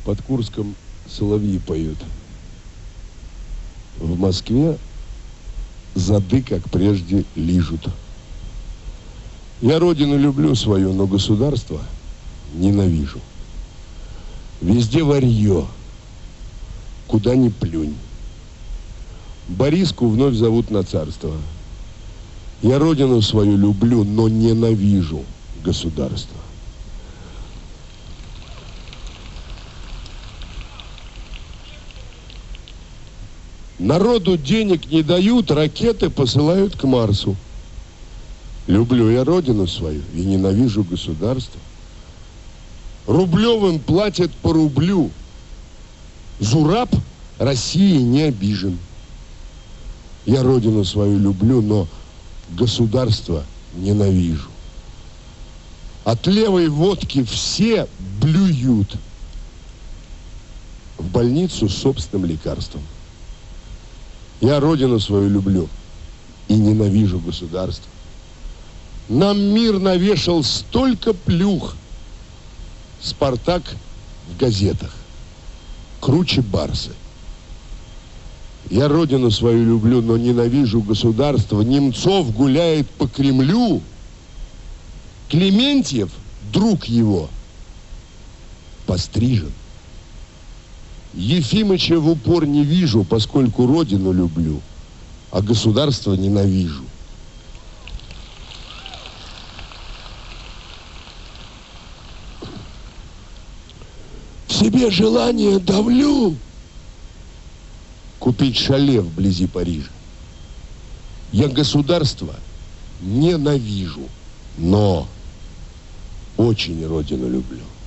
Под Курском соловьи поют. В Москве зады, как прежде, лижут. Я родину люблю свою, но государство ненавижу. Везде варье, куда ни плюнь. Бориску вновь зовут на царство. Я родину свою люблю, но ненавижу государство. Народу денег не дают, ракеты посылают к Марсу. Люблю я родину свою и ненавижу государство. Рублевым платят по рублю. Зураб России не обижен. Я родину свою люблю, но государство ненавижу. От левой водки все блюют. В больницу с собственным лекарством. Я родину свою люблю и ненавижу государство. Нам мир навешал столько плюх. Спартак в газетах. Круче барсы. Я родину свою люблю, но ненавижу государство. Немцов гуляет по Кремлю. Клементьев, друг его, пострижен. Ефимыча в упор не вижу, поскольку родину люблю, а государство ненавижу. В себе желание давлю купить шале вблизи Парижа. Я государство ненавижу, но очень родину люблю.